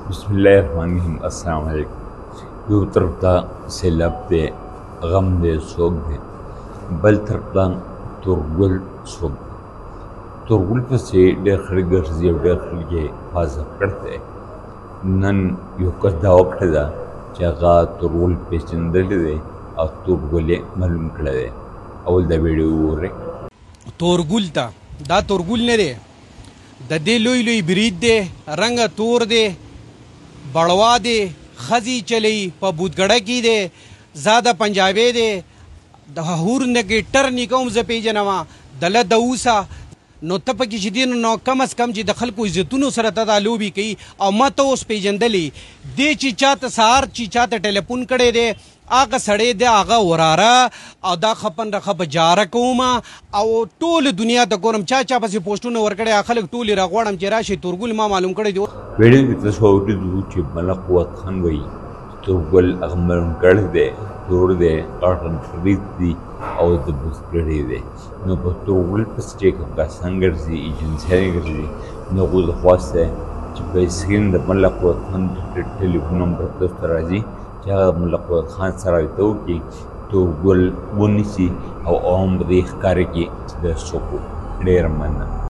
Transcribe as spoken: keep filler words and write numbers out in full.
بسم الله الرحمن الرحیم. السلام علیکم. یو طرف ته سیلاب دی، غم دی، سوګ دی، بل طرف ته تورګل سوګ دی. تورګل پسې ډېر خلک ګرځي او ډېر خلک یې حفاظت کړی دی. نن یو کس دعوه کړې ده چې هغه تورګل پېژندلی دی او تورګل یې معلوم کړی دی. اول دا ویډیو وګورئ. تورګل ته دا تورګل نه دی، د دې لوی لوی برید دی، رنګه تور دی، بړوا دی، خزي چلی په بودګړه کې دی، زاده پنجابی دی، د هور نه کې ټر نکوم زه پیژنم دله د اوسه نو ته پکې چې دی نو کم از کم چې د خلکو عزتونو سره ته دا لوبې کوي او ما ته اوس پیژندلی دی چې چاته سهار چې چاته ټلیفون کړی دی هغه سړی دی هغه وراره او دا خپن رخه په جاره کوم او ټول دنیا ته ګورم چا چا پسې پوسټونه ورکړی خلک ټول راغواړم چې راشي تورګل ما معلوم کړی دی. ویډیو کې تاسو اورېدو چې ملک قوت خان وایي تورګل هغه معلوم کړی دی، تور دی، کاټن فرید دی او د بزګرۍ دی. نو په تورګل پسې چې کوم کسان ګرځي، ایجنسیانې ګرځي، نو هغوی درخواست دی چې په سکرین د ملک قوت خان ټلیفون نمبر تاسو ته راځي چې هغه ملک قوت خان سره رابطه وکړي، تورګل ونیسي او عام په دې ښکاره کړي چې دا څوک و. ډېره مننه.